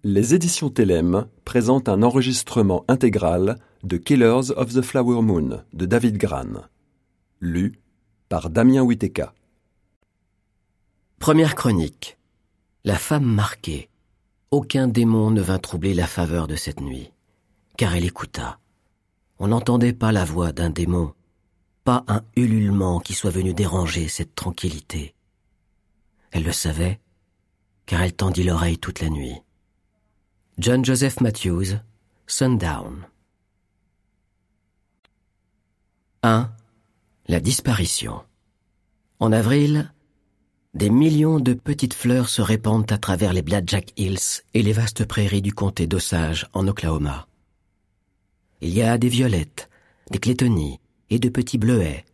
Les éditions Télème présentent un enregistrement intégral de Killers of the Flower Moon de David Grann, lu par Damien Witeka. Première chronique. La femme marquée. Aucun démon ne vint troubler la faveur de cette nuit, car elle écouta. On n'entendait pas la voix d'un démon, pas un ululement qui soit venu déranger cette tranquillité. Elle le savait, car elle tendit l'oreille toute la nuit. John Joseph Matthews, Sundown. 1. La disparition. En avril, des millions de petites fleurs se répandent à travers les Blackjack Hills et les vastes prairies du comté d'Osage en Oklahoma. Il y a des violettes, des clétonies et de petits bleuets.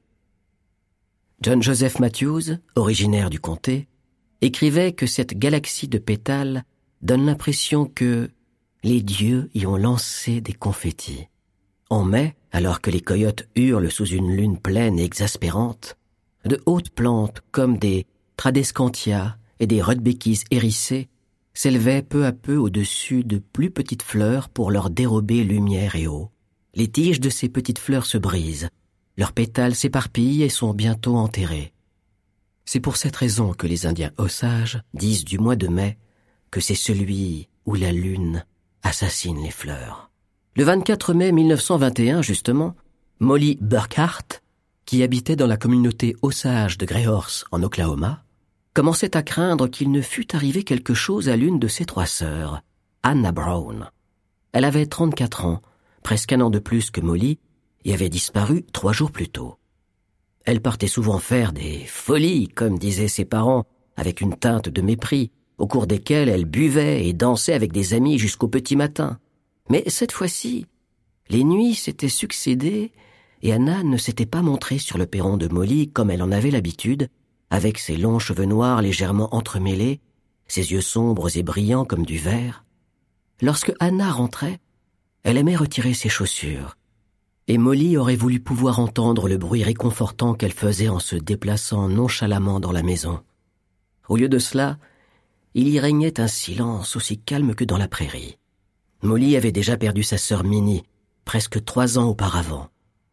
John Joseph Matthews, originaire du comté, écrivait que cette galaxie de pétales donne l'impression que les dieux y ont lancé des confettis. En mai, alors que les coyotes hurlent sous une lune pleine et exaspérante, de hautes plantes comme des tradescantia et des rudbeckies hérissées s'élevaient peu à peu au-dessus de plus petites fleurs pour leur dérober lumière et eau. Les tiges de ces petites fleurs se brisent, leurs pétales s'éparpillent et sont bientôt enterrés. C'est pour cette raison que les Indiens Osage disent du mois de mai que c'est celui où la lune assassine les fleurs. Le 24 mai 1921, justement, Molly Burkhart, qui habitait dans la communauté Osage de Greyhorse en Oklahoma, commençait à craindre qu'il ne fût arrivé quelque chose à l'une de ses trois sœurs, Anna Brown. Elle avait 34 ans, presque un an de plus que Molly, et avait disparu 3 jours plus tôt. Elle partait souvent faire des folies, comme disaient ses parents, avec une teinte de mépris, au cours desquelles elle buvait et dansait avec des amis jusqu'au petit matin. Mais cette fois-ci, les nuits s'étaient succédé et Anna ne s'était pas montrée sur le perron de Molly comme elle en avait l'habitude, avec ses longs cheveux noirs légèrement entremêlés, ses yeux sombres et brillants comme du verre. Lorsque Anna rentrait, elle aimait retirer ses chaussures, et Molly aurait voulu pouvoir entendre le bruit réconfortant qu'elle faisait en se déplaçant nonchalamment dans la maison. Au lieu de cela, il y régnait un silence aussi calme que dans la prairie. Molly avait déjà perdu sa sœur Minnie, presque 3 ans auparavant.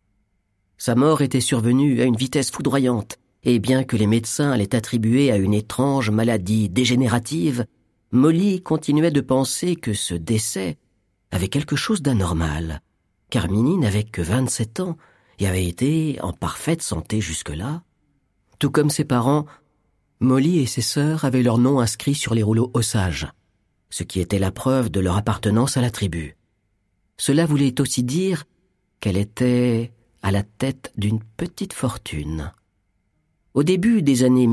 Sa mort était survenue à une vitesse foudroyante, et bien que les médecins l'aient attribuée à une étrange maladie dégénérative, Molly continuait de penser que ce décès avait quelque chose d'anormal, car Minnie n'avait que 27 ans et avait été en parfaite santé jusque-là. Tout comme ses parents, Molly et ses sœurs avaient leur nom inscrit sur les rouleaux Osage, ce qui était la preuve de leur appartenance à la tribu. Cela voulait aussi dire qu'elle était à la tête d'une petite fortune. Au début des années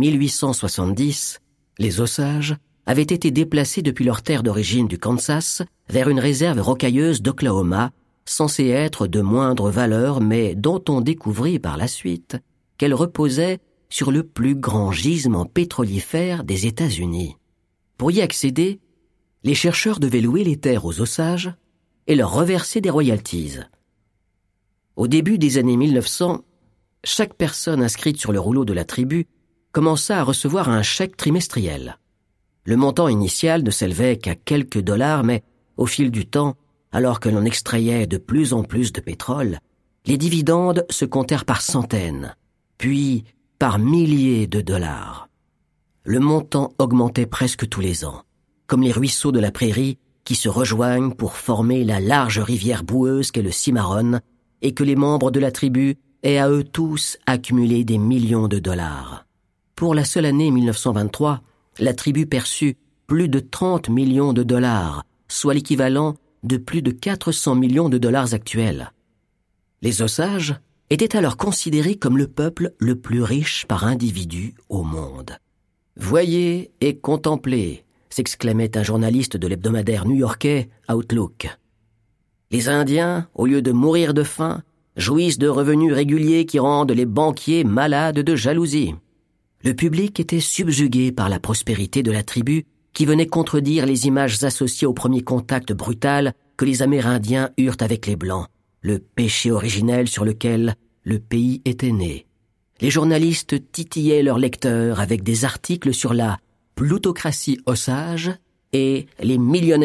1870, les Osages avaient été déplacés depuis leur terre d'origine du Kansas vers une réserve rocailleuse d'Oklahoma, censée être de moindre valeur, mais dont on découvrit par la suite qu'elle reposait sur le plus grand gisement pétrolifère des États-Unis. Pour y accéder, les chercheurs devaient louer les terres aux Osages et leur reverser des royalties. Au début des années 1900, chaque personne inscrite sur le rouleau de la tribu commença à recevoir un chèque trimestriel. Le montant initial ne s'élevait qu'à quelques dollars, mais au fil du temps, alors que l'on extrayait de plus en plus de pétrole, les dividendes se comptèrent par centaines, puis par milliers de dollars. Le montant augmentait presque tous les ans, comme les ruisseaux de la prairie qui se rejoignent pour former la large rivière boueuse qu'est le Cimarron et que les membres de la tribu aient à eux tous accumulé des millions de dollars. Pour la seule année 1923, la tribu perçut plus de 30 millions de dollars, soit l'équivalent de plus de 400 millions de dollars actuels. Les Osages étaient alors considérés comme le peuple le plus riche par individu au monde. « Voyez et contemplez », s'exclamait un journaliste de l'hebdomadaire new-yorkais Outlook. Les Indiens, au lieu de mourir de faim, jouissent de revenus réguliers qui rendent les banquiers malades de jalousie. Le public était subjugué par la prospérité de la tribu qui venait contredire les images associées au premier contact brutal que les Amérindiens eurent avec les Blancs, le péché originel sur lequel le pays était né. Les journalistes titillaient leurs lecteurs avec des articles sur la plutocratie Osage et les millionnaires